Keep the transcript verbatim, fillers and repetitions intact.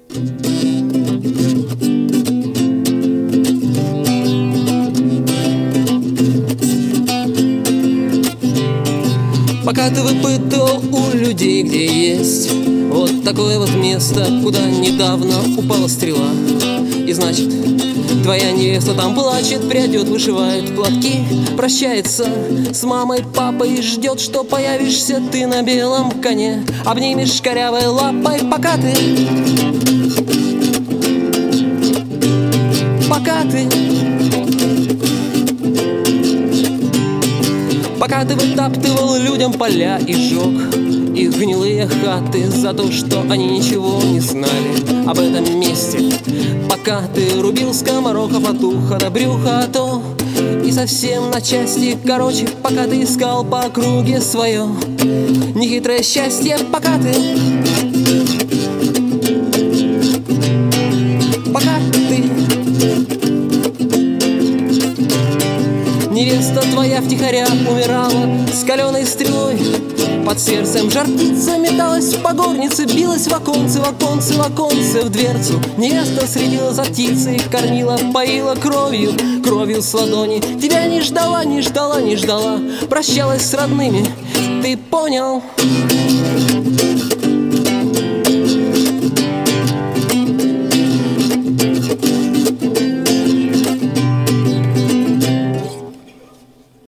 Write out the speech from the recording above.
Пока ты выпытывал у людей, где есть вот такое вот место, куда недавно упала стрела. И значит, твоя невеста там плачет, прядет, вышивает платки, прощается с мамой, папой, ждет, что появишься ты на белом коне, обнимешь корявой лапой, пока ты Пока ты Пока ты вытаптывал людям поля и жег их гнилые хаты за то, что они ничего не знали об этом месте. Пока ты рубил скоморохов от уха до брюха, то и совсем на части. Короче, пока ты искал по округе свое нехитрое счастье. Пока ты Пока ты Невеста твоя втихаря умирала с каленой стрелой под сердцем, жар птица металась по горнице, билась в оконце, в оконце, в оконце, в дверцу. Невеста следила за птицей, кормила, поила кровью, кровью с ладони. Тебя не ждала, не ждала, не ждала, прощалась с родными, ты понял?